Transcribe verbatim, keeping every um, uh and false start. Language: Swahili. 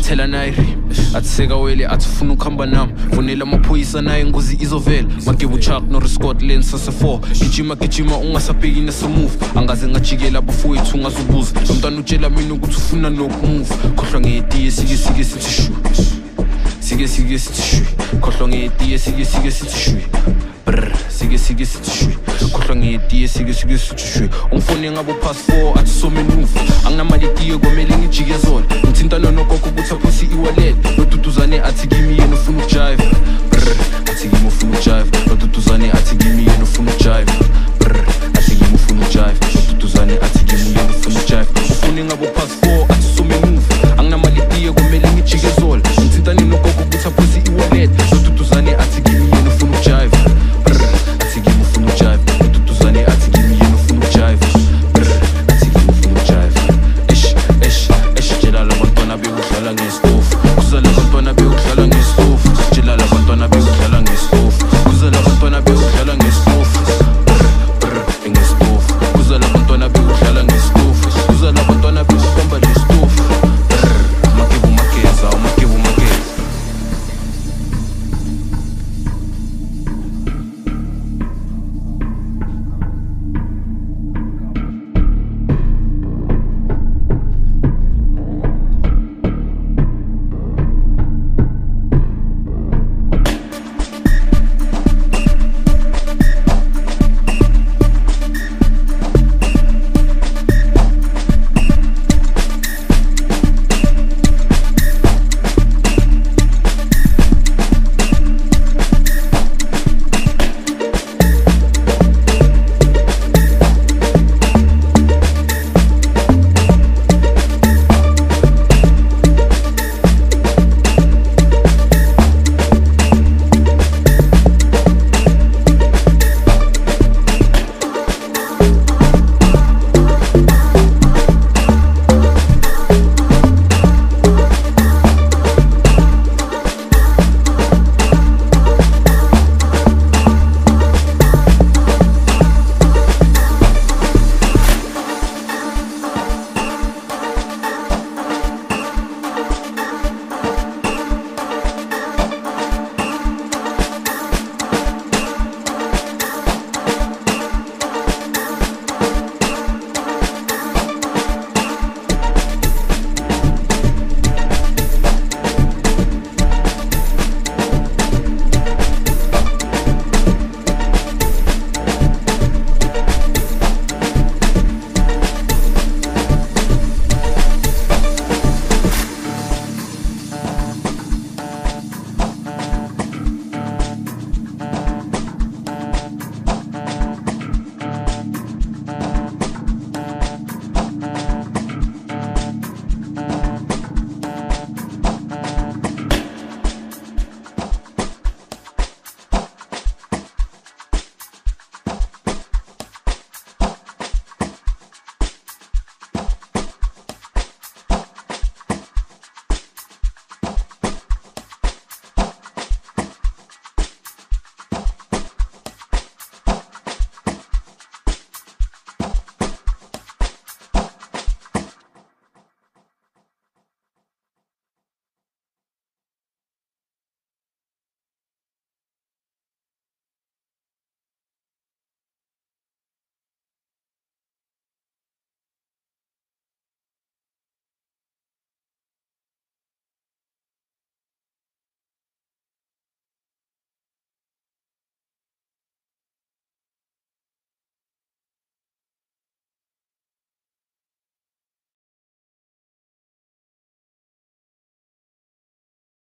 ngithela naye athi sekawele athi funa ukuhamba nami fonela amaphoyisa naye ingozi izovela mageba uChuck no Scotland sase four gijima gijima ungasabheki nesemove angaze ngajikela bafowethu ungazobuza nomntana utshela mina ukuthi ufuna nokumove khohlwa ngetiye sike sike sithi shu sike sike sithi shu khohlwa ngetiye sike sike sithi shu brr sike sike sithi shu khohlwa ngetiye sike sike sithi shu ungifone ngabo past four athi so move anginamali etiye komele ngijike zona ngithintana nogogo ukuthi aphosi